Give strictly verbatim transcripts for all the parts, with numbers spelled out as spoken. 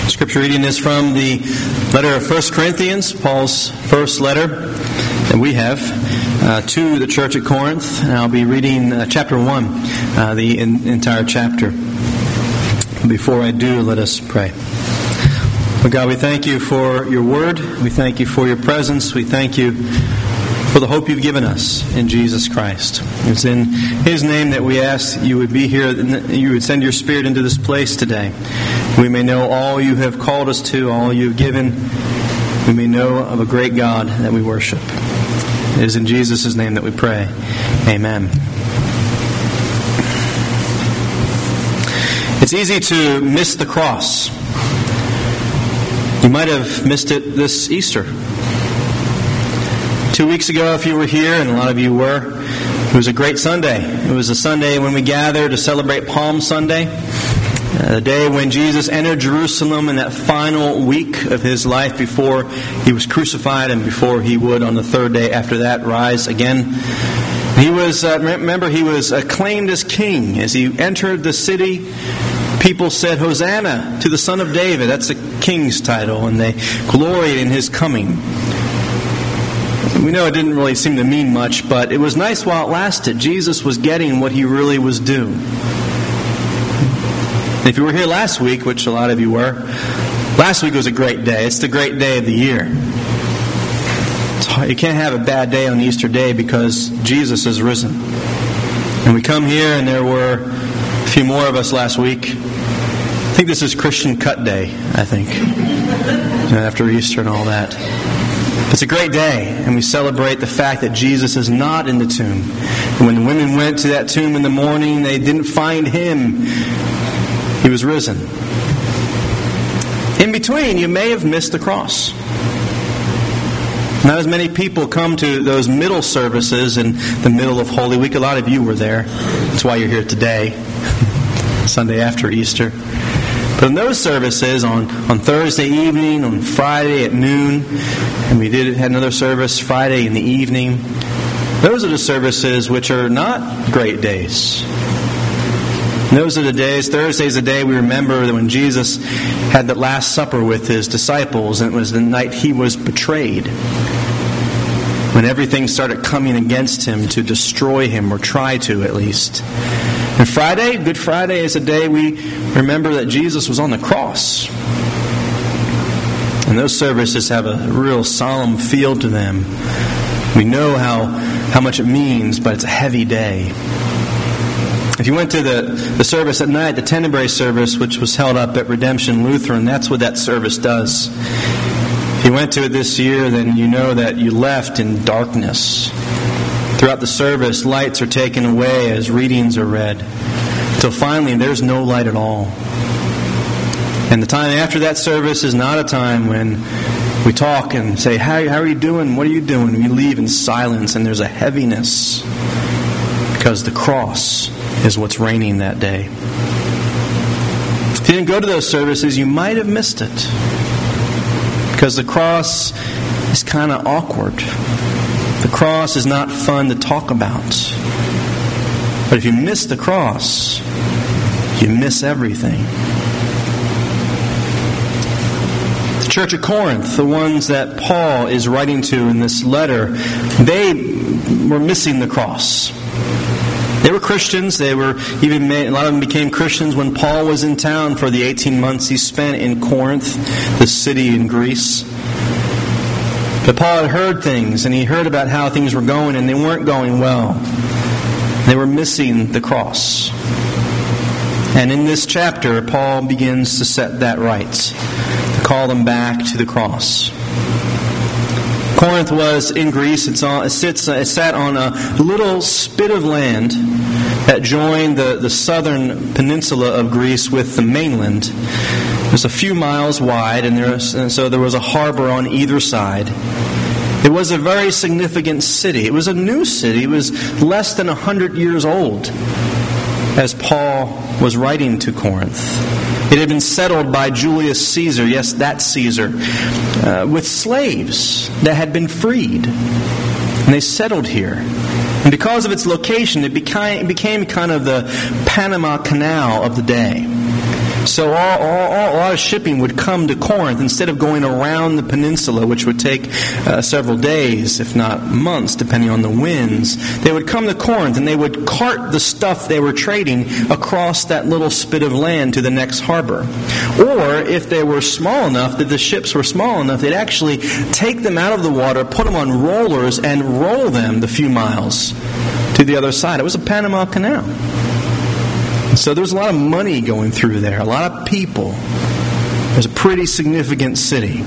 Scripture reading is from the letter of First Corinthians, Paul's first letter that we have uh, to the church at Corinth. And I'll be reading uh, chapter one, uh, the in, entire chapter. Before I do, let us pray. Well, God, we thank you for your word. We thank you for your presence. We thank you for the hope you've given us in Jesus Christ. It's in His name that we ask you would be here, you would send your Spirit into this place today. We may know all you have called us to, all you've given. We may know of a great God that we worship. It is in Jesus' name that we pray. Amen. It's easy to miss the cross. You might have missed it this Easter. Two weeks ago, if you were here, and a lot of you were, it was a great Sunday. It was a Sunday when we gathered to celebrate Palm Sunday, uh, the day when Jesus entered Jerusalem in that final week of His life before He was crucified and before He would, on the third day after that, rise again. He was, uh, remember, He was acclaimed as King. As He entered the city, people said, "Hosanna to the Son of David." That's a king's title, and they gloried in His coming. We know it didn't really seem to mean much, but it was nice while it lasted. Jesus was getting what He really was due. If you were here last week, which a lot of you were, last week was a great day. It's the great day of the year. You can't have a bad day on Easter Day because Jesus is risen. And we come here, and there were a few more of us last week. I think this is Christian Cut Day, I think, after Easter and all that. It's a great day, and we celebrate the fact that Jesus is not in the tomb. And when the women went to that tomb in the morning, they didn't find Him. He was risen. In between, you may have missed the cross. Not as many people come to those middle services in the middle of Holy Week. A lot of you were there. That's why you're here today, Sunday after Easter. But in those services, on, on Thursday evening, on Friday at noon, and we did had another service Friday in the evening, those are the services which are not great days. Those are the days, Thursday's the day we remember that when Jesus had that Last Supper with His disciples, and it was the night He was betrayed. When everything started coming against Him to destroy Him, or try to at least. And Friday, Good Friday, is a day we remember that Jesus was on the cross. And those services have a real solemn feel to them. We know how, how much it means, but it's a heavy day. If you went to the, the service at night, the Tenebrae service, which was held up at Redemption Lutheran, that's what that service does. If you went to it this year, then you know that you left in darkness. Throughout the service, lights are taken away as readings are read, until finally there's no light at all. And the time after that service is not a time when we talk and say, how, how are you doing? What are you doing? We leave in silence, and there's a heaviness because the cross is what's reigning that day. If you didn't go to those services, you might have missed it, because the cross is kind of awkward. The cross is not fun to talk about. But if you miss the cross, you miss everything. The church at Corinth, the ones that Paul is writing to in this letter, they were missing the cross. They were Christians. They were even made, a lot of them became Christians when Paul was in town for the eighteen months he spent in Corinth, the city in Greece. But Paul had heard things, and he heard about how things were going, and they weren't going well. They were missing the cross. And in this chapter, Paul begins to set that right, to call them back to the cross. Corinth was in Greece. It's on, it, sits, it sat on a little spit of land that joined the, the southern peninsula of Greece with the mainland. It was a few miles wide, and, there was, and so there was a harbor on either side. It was a very significant city. It was a new city. It was less than a hundred years old as Paul was writing to Corinth. It had been settled by Julius Caesar, yes, that Caesar, uh, with slaves that had been freed. And they settled here. And because of its location, it became, it became kind of the Panama Canal of the day. So all, all, all, a lot of shipping would come to Corinth instead of going around the peninsula, which would take uh, several days, if not months, depending on the winds. They would come to Corinth and they would cart the stuff they were trading across that little spit of land to the next harbor. Or if they were small enough, that the ships were small enough, they'd actually take them out of the water, put them on rollers, and roll them the few miles to the other side. It was a Panama Canal. So there was a lot of money going through there, a lot of people. It was a pretty significant city.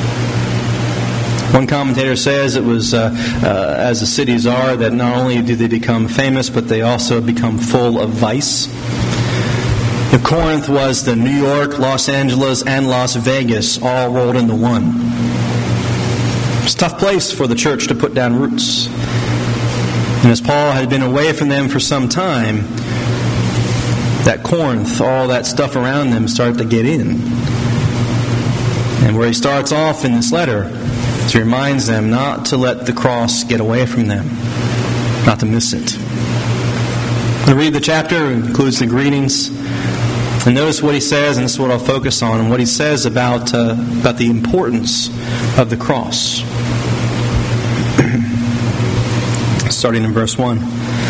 One commentator says it was, uh, uh, as the cities are, that not only do they become famous, but they also become full of vice. And Corinth was the New York, Los Angeles, and Las Vegas all rolled into one. It's a tough place for the church to put down roots. And as Paul had been away from them for some time, that Corinth, all that stuff around them started to get in. And where he starts off in this letter, he reminds them not to let the cross get away from them, not to miss it. I'm going to read the chapter. It includes the greetings. And notice what he says, and this is what I'll focus on, and what he says about, uh, about the importance of the cross. Starting in verse one.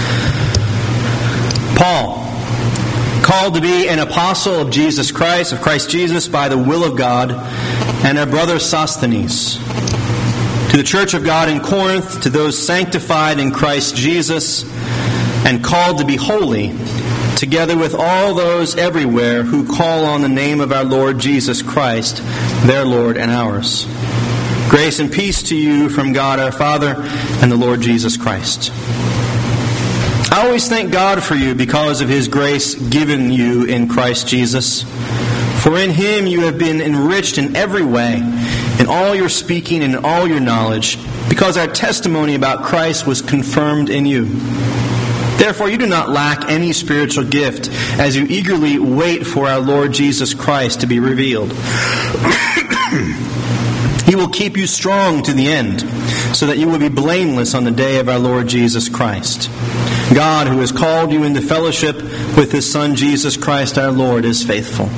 Paul, called to be an apostle of Jesus Christ, of Christ Jesus, by the will of God, and our brother Sosthenes, to the church of God in Corinth, to those sanctified in Christ Jesus, and called to be holy, together with all those everywhere who call on the name of our Lord Jesus Christ, their Lord and ours. Grace and peace to you from God our Father and the Lord Jesus Christ. I always thank God for you because of His grace given you in Christ Jesus. For in Him you have been enriched in every way, in all your speaking and in all your knowledge, because our testimony about Christ was confirmed in you. Therefore you do not lack any spiritual gift, as you eagerly wait for our Lord Jesus Christ to be revealed. He will keep you strong to the end, so that you will be blameless on the day of our Lord Jesus Christ. God, who has called you into fellowship with His Son Jesus Christ our Lord, is faithful.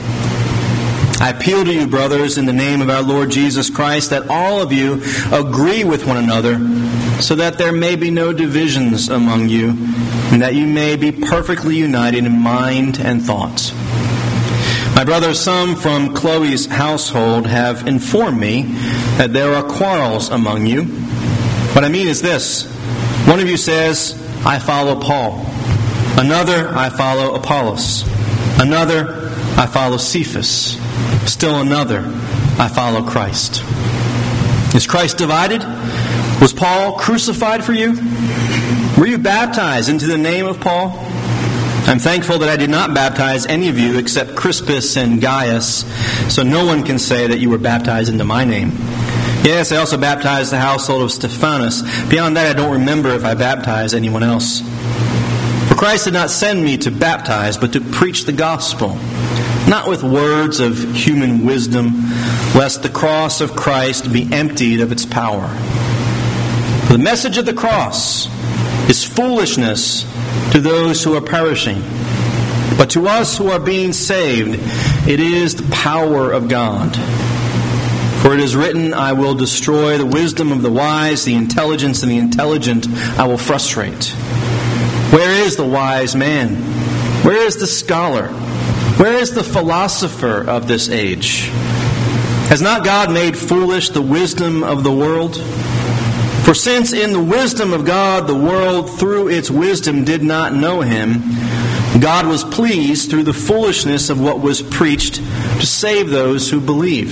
I appeal to you, brothers, in the name of our Lord Jesus Christ, that all of you agree with one another, so that there may be no divisions among you, and that you may be perfectly united in mind and thoughts. My brothers, some from Chloe's household have informed me that there are quarrels among you. What I mean is this. One of you says, I follow Paul. Another, I follow Apollos. Another, I follow Cephas. Still another, I follow Christ. Is Christ divided? Was Paul crucified for you? Were you baptized into the name of Paul? I'm thankful that I did not baptize any of you except Crispus and Gaius, so no one can say that you were baptized into my name. Yes, I also baptized the household of Stephanas. Beyond that, I don't remember if I baptized anyone else. For Christ did not send me to baptize, but to preach the gospel, not with words of human wisdom, lest the cross of Christ be emptied of its power. For the message of the cross is foolishness to those who are perishing, but to us who are being saved, it is the power of God. For it is written, I will destroy the wisdom of the wise, the intelligence of the intelligent I will frustrate. Where is the wise man? Where is the scholar? Where is the philosopher of this age? Has not God made foolish the wisdom of the world? For since in the wisdom of God the world through its wisdom did not know Him, God was pleased through the foolishness of what was preached to save those who believe.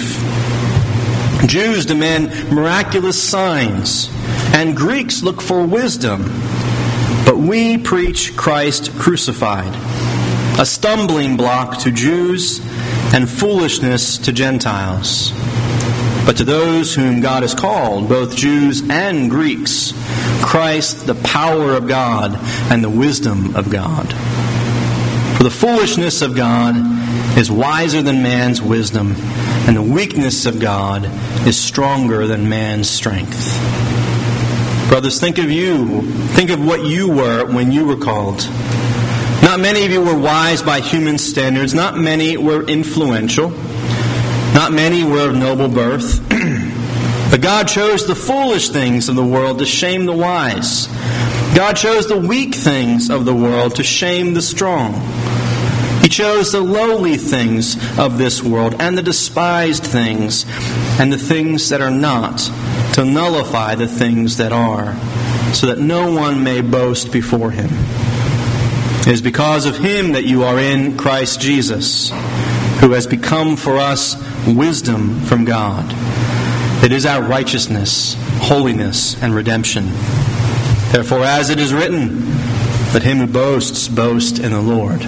Jews demand miraculous signs, and Greeks look for wisdom. But we preach Christ crucified, a stumbling block to Jews and foolishness to Gentiles. But to those whom God has called, both Jews and Greeks, Christ, the power of God and the wisdom of God. For the foolishness of God is wiser than man's wisdom, and the weakness of God is stronger than man's strength. Brothers, think of you. Think of what you were when you were called. Not many of you were wise by human standards. Not many were influential. Not many were of noble birth. But God chose the foolish things of the world to shame the wise. God chose the weak things of the world to shame the strong. He chose the lowly things of this world and the despised things and the things that are not to nullify the things that are, so that no one may boast before Him. It is because of Him that you are in Christ Jesus, who has become for us wisdom from God. It is our righteousness, holiness, and redemption. Therefore, as it is written, let him who boasts boast in the Lord.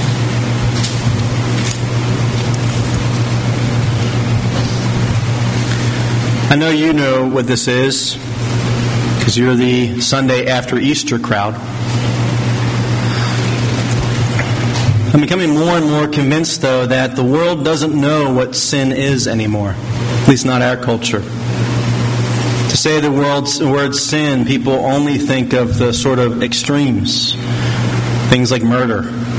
I know you know what this is, because you're the Sunday after Easter crowd. I'm becoming more and more convinced, though, that the world doesn't know what sin is anymore. At least not our culture. To say the world's, the word sin, people only think of the sort of extremes. Things like murder.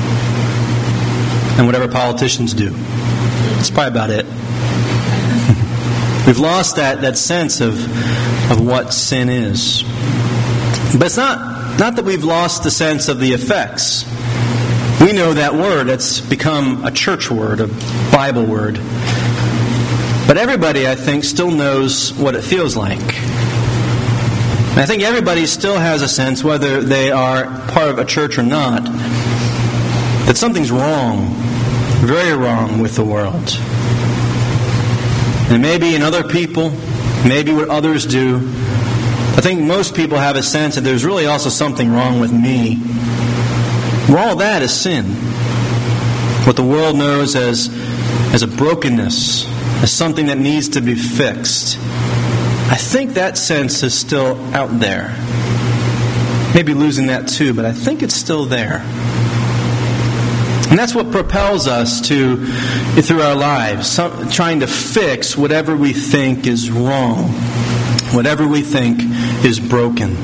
And whatever politicians do. That's probably about it. We've lost that, that sense of, of what sin is. But it's not, not that we've lost the sense of the effects. We know that word. It's become a church word, a Bible word. But everybody, I think, still knows what it feels like. And I think everybody still has a sense, whether they are part of a church or not, that something's wrong, very wrong with the world. And maybe in other people, maybe what others do, I think most people have a sense that there's really also something wrong with me. Well, all that is sin. What the world knows as, as a brokenness, as something that needs to be fixed. I think that sense is still out there. Maybe losing that too, but I think it's still there. And that's what propels us to, through our lives, some, trying to fix whatever we think is wrong, whatever we think is broken.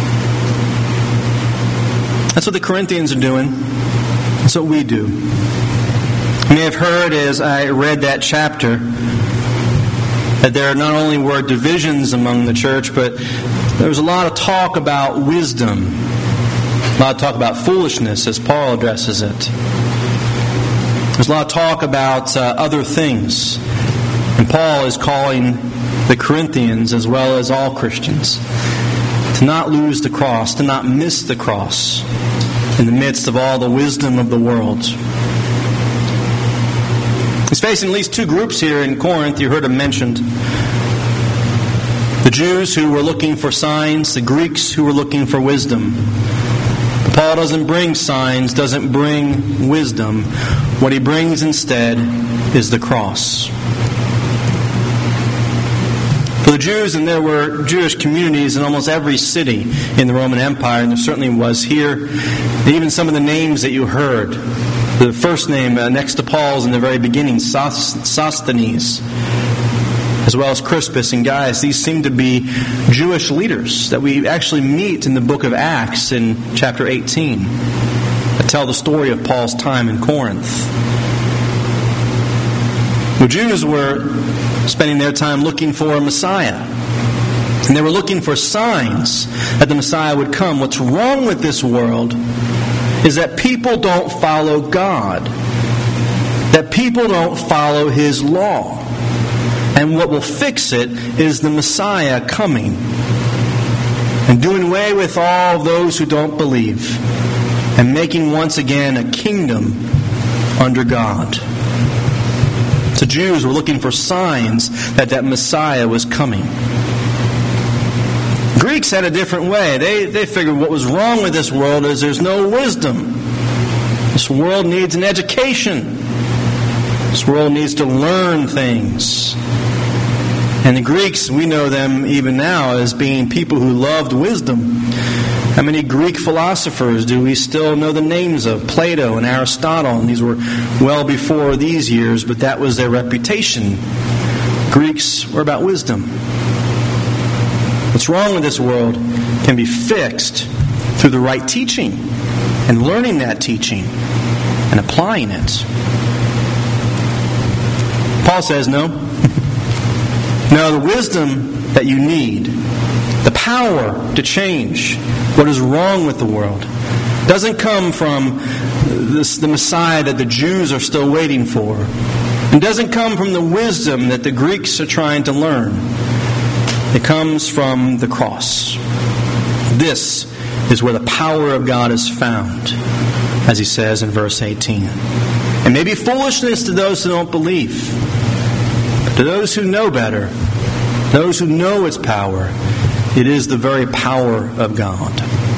That's what the Corinthians are doing. That's what we do. You may have heard as I read that chapter that there not only were divisions among the church, but there was a lot of talk about wisdom, a lot of talk about foolishness as Paul addresses it. There's a lot of talk about uh, other things. And Paul is calling the Corinthians, as well as all Christians, to not lose the cross, to not miss the cross in the midst of all the wisdom of the world. He's facing at least two groups here in Corinth. You heard them mentioned. The Jews who were looking for signs, the Greeks who were looking for wisdom. But Paul doesn't bring signs, doesn't bring wisdom. What he brings instead is the cross. For the Jews, and there were Jewish communities in almost every city in the Roman Empire, and there certainly was here. And even some of the names that you heard. The first name uh, next to Paul's in the very beginning, Sosthenes, as well as Crispus and Gaius. These seem to be Jewish leaders that we actually meet in the book of Acts in chapter eighteen that tell the story of Paul's time in Corinth. The Jews were spending their time looking for a Messiah. And they were looking for signs that the Messiah would come. What's wrong with this world is that people don't follow God. That people don't follow His law. And what will fix it is the Messiah coming and doing away with all those who don't believe and making once again a kingdom under God. The Jews were looking for signs that that Messiah was coming. Greeks had a different way. They, they figured what was wrong with this world is there's no wisdom. This world needs an education. This world needs to learn things. And the Greeks, we know them even now as being people who loved wisdom. How many Greek philosophers do we still know the names of? Plato and Aristotle. And these were well before these years, but that was their reputation. Greeks were about wisdom. What's wrong with this world can be fixed through the right teaching and learning that teaching and applying it. Paul says, no. No, the wisdom that you need, the power to change what is wrong with the world, doesn't come from this, the Messiah that the Jews are still waiting for. It doesn't come from the wisdom that the Greeks are trying to learn. It comes from the cross. This is where the power of God is found, as he says in verse eighteen. It may be foolishness to those who don't believe, but to those who know better, those who know its power, it is the very power of God.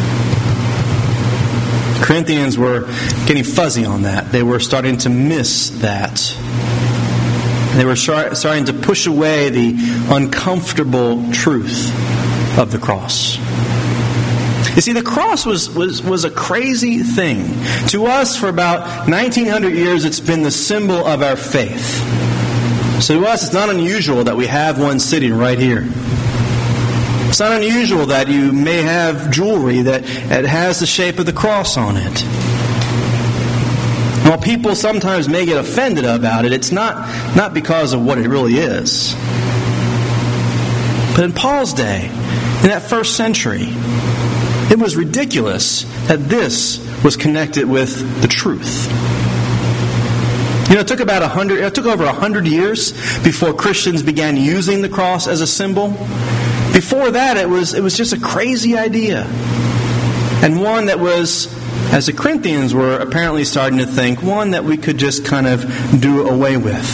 The Corinthians were getting fuzzy on that. They were starting to miss that. They were starting to push away the uncomfortable truth of the cross. You see, the cross was, was, was a crazy thing. To us, for about nineteen hundred years, it's been the symbol of our faith. So to us, it's not unusual that we have one sitting right here. It's not unusual that you may have jewelry that, that has the shape of the cross on it. While people sometimes may get offended about it, it's not, not because of what it really is. But in Paul's day, in that first century, it was ridiculous that this was connected with the truth. You know, it took about a hundred, it took over a hundred years before Christians began using the cross as a symbol. Before that, it was it was just a crazy idea. And one that was, as the Corinthians were apparently starting to think, one that we could just kind of do away with.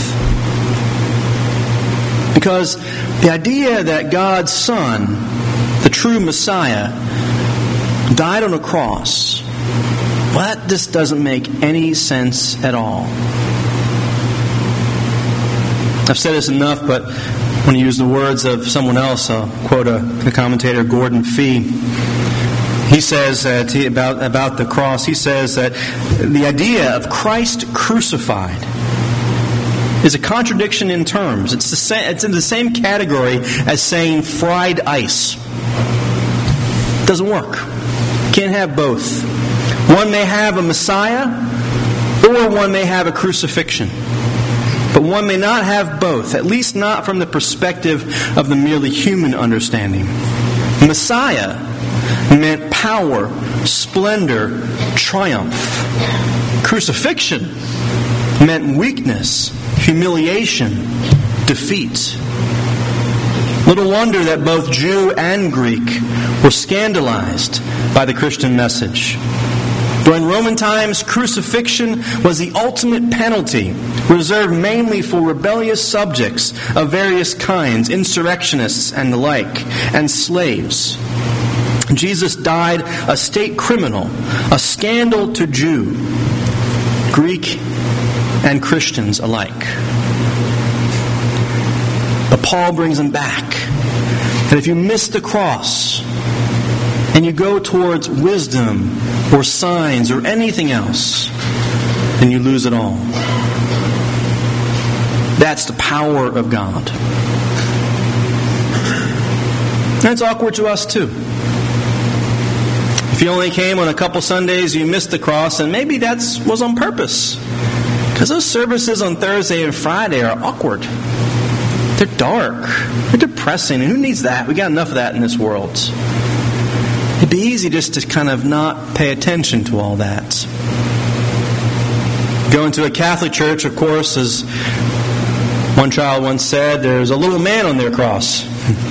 Because the idea that God's Son, the true Messiah, died on a cross, well, that just doesn't make any sense at all. I've said this enough, but I want to use the words of someone else. I'll quote a, the commentator Gordon Fee. He says uh, to, about, about the cross, he says that the idea of Christ crucified is a contradiction in terms. It's, the sa- it's in the same category as saying fried ice. It doesn't work. Can't have both. One may have a Messiah, or one may have a crucifixion. But one may not have both, at least not from the perspective of the merely human understanding. Messiah meant power, splendor, triumph. Crucifixion meant weakness, humiliation, defeat. Little wonder that both Jew and Greek were scandalized by the Christian message. During Roman times, crucifixion was the ultimate penalty, reserved mainly for rebellious subjects of various kinds, insurrectionists and the like, and slaves. Jesus died a state criminal, a scandal to Jew, Greek, and Christians alike. But Paul brings him back. That if you miss the cross and you go towards wisdom or signs or anything else, then you lose it all. That's the power of God. And it's awkward to us too. If you only came on a couple Sundays, you missed the cross, and maybe that was on purpose. Because those services on Thursday and Friday are awkward. They're dark. They're depressing. And who needs that? We got enough of that in this world. It'd be easy just to kind of not pay attention to all that. Going to a Catholic church, of course, as one child once said, there's a little man on their cross.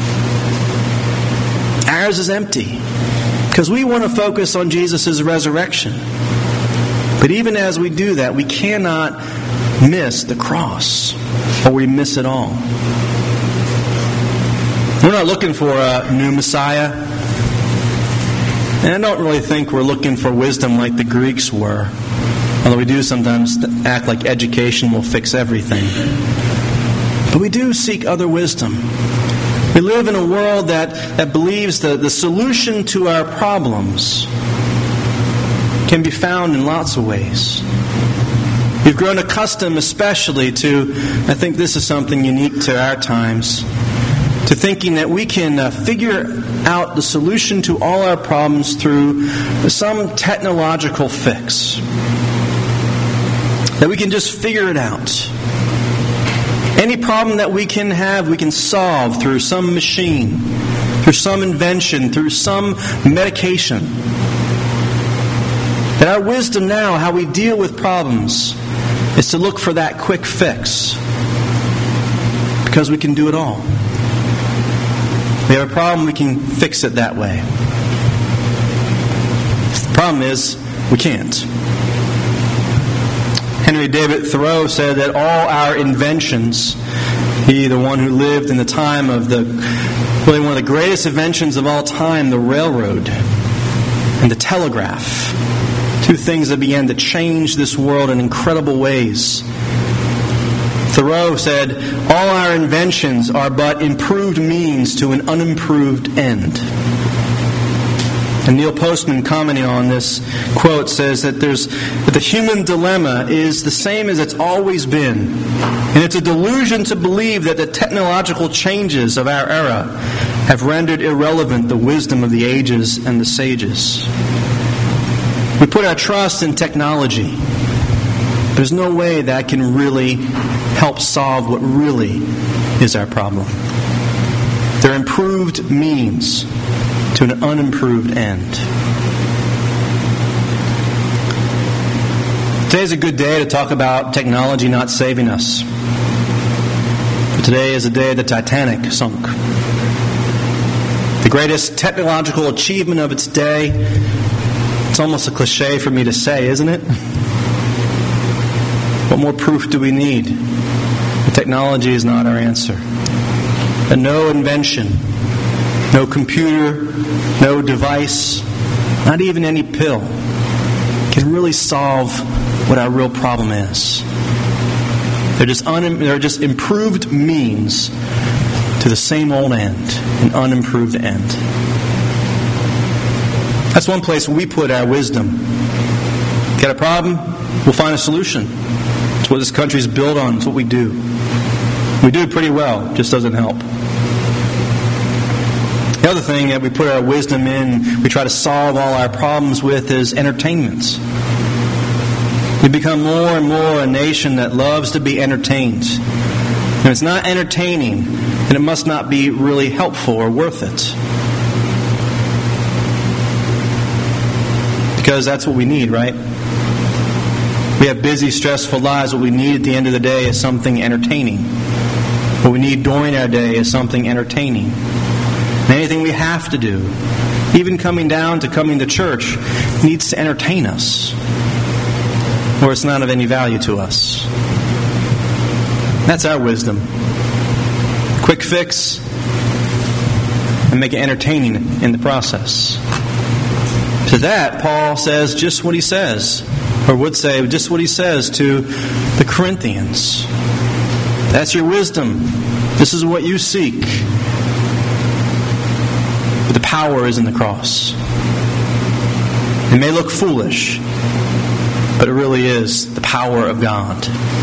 Ours is empty. Because we want to focus on Jesus' resurrection. But even as we do that, we cannot miss the cross, or we miss it all. We're not looking for a new Messiah. And I don't really think we're looking for wisdom like the Greeks were. Although we do sometimes act like education will fix everything. But we do seek other wisdom. We live in a world that, that believes that the solution to our problems can be found in lots of ways. We've grown accustomed especially to, I think this is something unique to our times, to thinking that we can uh, figure out the solution to all our problems through some technological fix. That we can just figure it out. Any problem that we can have, we can solve through some machine, through some invention, through some medication. That our wisdom now, how we deal with problems, is to look for that quick fix. Because we can do it all. We have a problem, we can fix it that way. The problem is, we can't. Henry David Thoreau said that all our inventions, he, the one who lived in the time of the, really one of the greatest inventions of all time, the railroad and the telegraph, two things that began to change this world in incredible ways. Thoreau said, all our inventions are but improved means to an unimproved end. And Neil Postman, commenting on this quote, says that there's that the human dilemma is the same as it's always been. And it's a delusion to believe that the technological changes of our era have rendered irrelevant the wisdom of the ages and the sages. We put our trust in technology. There's no way that can really help solve what really is our problem. They're improved means to an unimproved end. Today's a good day to talk about technology not saving us. But today is the day the Titanic sunk. The greatest technological achievement of its day. It's almost a cliche for me to say, isn't it? What more proof do we need? The technology is not our answer. That no invention, no computer, no device, not even any pill, can really solve what our real problem is. They're just, un- they're just improved means to the same old end, an unimproved end. That's one place we put our wisdom. Got a problem? We'll find a solution. It's what this country is built on. It's what we do. We do it pretty well. It just doesn't help. The other thing that we put our wisdom in, we try to solve all our problems with, is entertainment. We become more and more a nation that loves to be entertained. And if it's not entertaining, then it must not be really helpful or worth it. Because that's what we need, right? We have busy, stressful lives. What we need at the end of the day is something entertaining. What we need during our day is something entertaining. And anything we have to do, even coming down to coming to church, needs to entertain us, or it's not of any value to us. That's our wisdom. Quick fix, and make it entertaining in the process. To that, Paul says just what he says, or would say just what he says to the Corinthians. That's your wisdom. This is what you seek. But the power is in the cross. It may look foolish, but it really is the power of God.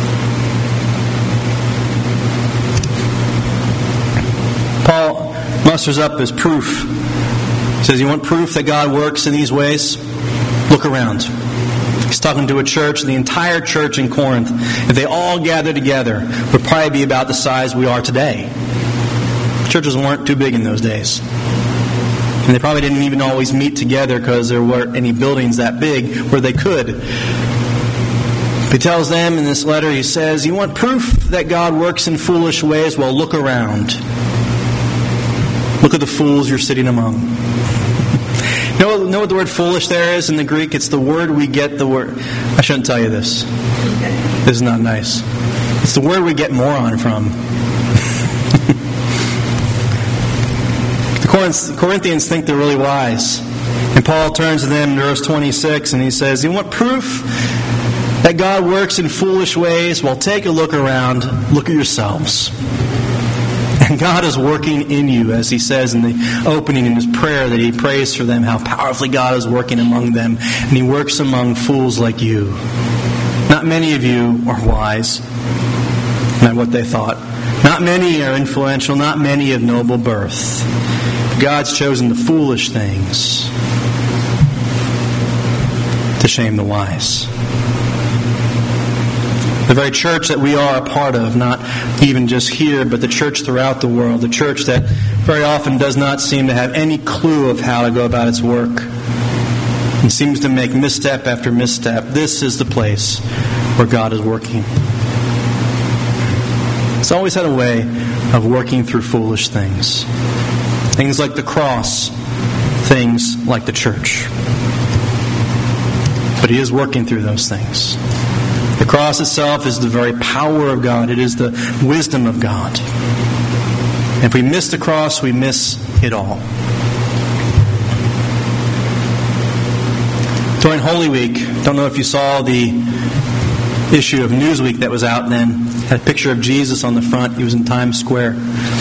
Paul musters up his proof. He says, you want proof that God works in these ways? Look around. He's talking to a church, the entire church in Corinth. If they all gathered together, would probably be about the size we are today. Churches weren't too big in those days. And they probably didn't even always meet together because there weren't any buildings that big where they could. He tells them in this letter, he says, you want proof that God works in foolish ways? Well, look around. Look at the fools you're sitting among. You know, know what the word foolish there is in the Greek? It's the word we get the word... I shouldn't tell you this. This is not nice. It's the word we get moron from. The Corinthians think they're really wise. And Paul turns to them in verse twenty-six and he says, you want proof that God works in foolish ways? Well, take a look around. Look at yourselves. And God is working in you, as he says in the opening in his prayer that he prays for them, how powerfully God is working among them. And he works among fools like you. Not many of you are wise. Not what they thought. Not many are influential. Not many of noble birth. God's chosen the foolish things to shame the wise. The very church that we are a part of, not even just here, but the church throughout the world, the church that very often does not seem to have any clue of how to go about its work and seems to make misstep after misstep. This is the place where God is working. It's always had a way of working through foolish things. Things like the cross, things like the church. But He is working through those things. The cross itself is the very power of God. It is the wisdom of God. And if we miss the cross, we miss it all. During Holy Week, don't know if you saw the issue of Newsweek that was out then. Had a picture of Jesus on the front. He was in Times Square.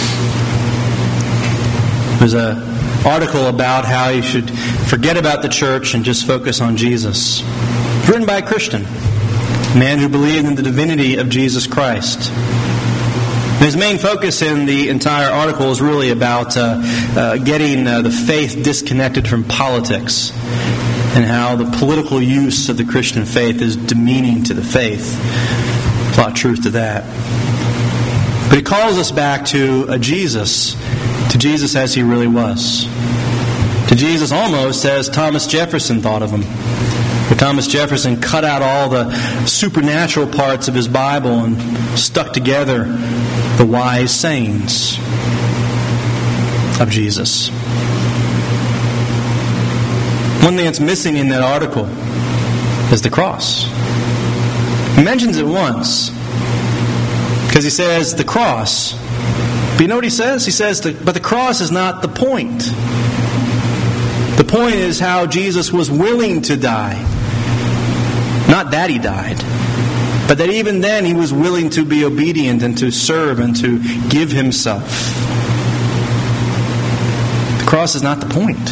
There's an article about how you should forget about the church and just focus on Jesus. Written by a Christian, a man who believed in the divinity of Jesus Christ. His main focus in the entire article is really about uh, uh, getting uh, the faith disconnected from politics and how the political use of the Christian faith is demeaning to the faith. There's a lot of truth to that. But he calls us back to a Jesus, to Jesus as He really was. To Jesus almost as Thomas Jefferson thought of Him. Where Thomas Jefferson cut out all the supernatural parts of his Bible and stuck together the wise sayings of Jesus. One thing that's missing in that article is the cross. He mentions it once because he says the cross. But you know what he says? He says, the, but the cross is not the point. The point is how Jesus was willing to die. Not that He died, but that even then He was willing to be obedient and to serve and to give Himself. The cross is not the point,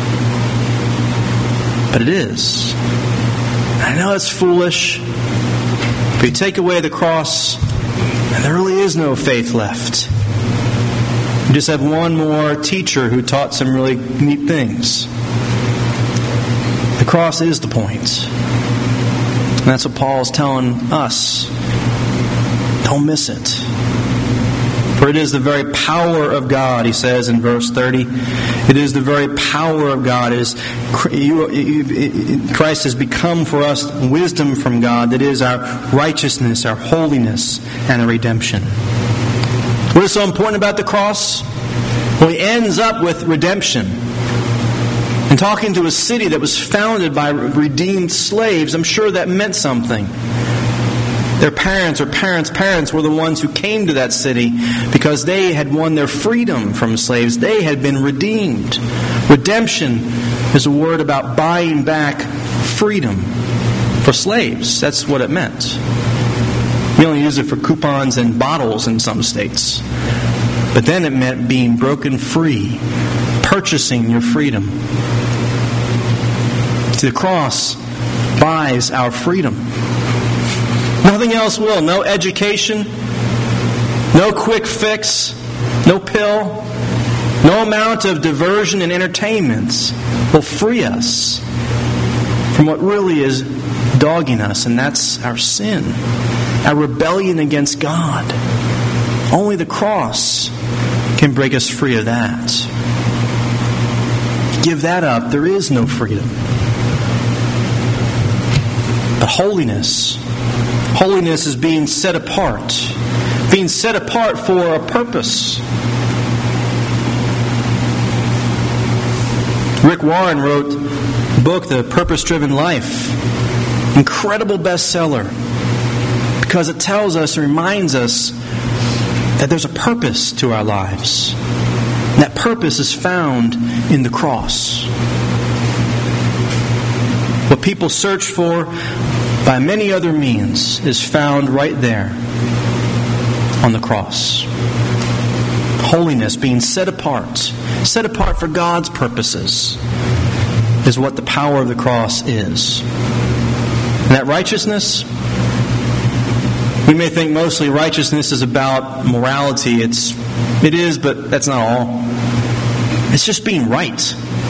but it is. I know it's foolish, but you take away the cross and there really is no faith left. You just have one more teacher who taught some really neat things. The cross is the point. And that's what Paul's telling us. Don't miss it. For it is the very power of God, he says in verse thirty. It is the very power of God. It is, Christ has become for us wisdom from God. That is our righteousness, our holiness, and our redemption. What is so important about the cross? Well, he ends up with redemption. And talking to a city that was founded by redeemed slaves, I'm sure that meant something. Their parents or parents' parents were the ones who came to that city because they had won their freedom from slaves. They had been redeemed. Redemption is a word about buying back freedom for slaves. That's what it meant. We only use it for coupons and bottles in some states. But then it meant being broken free, purchasing your freedom. The cross buys our freedom. Nothing else will. No education, no quick fix, no pill, no amount of diversion and entertainment will free us from what really is dogging us, and that's our sin, our rebellion against God. Only the cross can break us free of that. Give that up, there is no freedom. But holiness, holiness is being set apart, being set apart for a purpose. Rick Warren wrote a book, The Purpose-Driven Life. Incredible bestseller. Because it tells us, reminds us that there's a purpose to our lives. And that purpose is found in the cross. What people search for by many other means is found right there on the cross. Holiness, being set apart, set apart for God's purposes, is what the power of the cross is. And that righteousness, we may think mostly righteousness is about morality. It's, it is, but that's not all. It's just being right.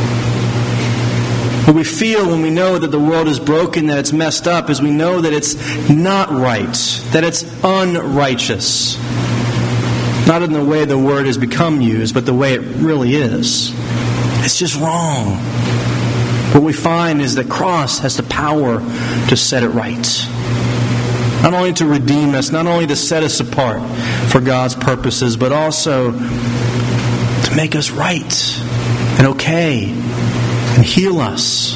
What we feel when we know that the world is broken, that it's messed up, is we know that it's not right, that it's unrighteous. Not in the way the word has become used, but the way it really is. It's just wrong. What we find is that cross has the power to set it right. Not only to redeem us, not only to set us apart for God's purposes, but also to make us right and okay and heal us.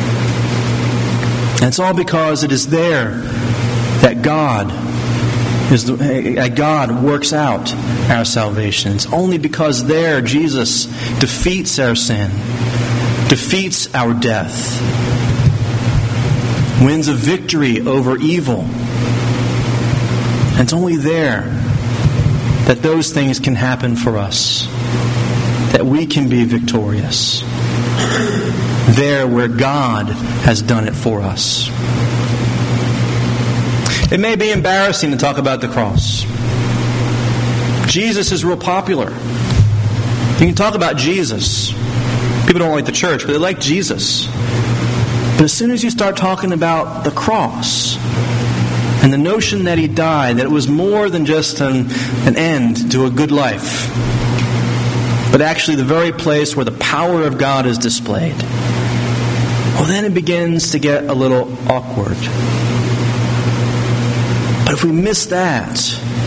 And it's all because it is there that God is the, that God works out our salvation. It's only because there Jesus defeats our sin, defeats our death, wins a victory over evil. And it's only there that those things can happen for us, that we can be victorious. There where God has done it for us. It may be embarrassing to talk about the cross. Jesus is real popular. You can talk about Jesus. People don't like the church, but they like Jesus. But as soon as you start talking about the cross and the notion that He died, that it was more than just an, an end to a good life, but actually the very place where the power of God is displayed, well, then it begins to get a little awkward. But if we miss that,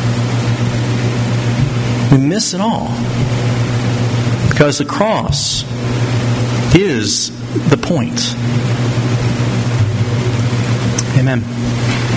we miss it all. Because the cross is the point. Amen.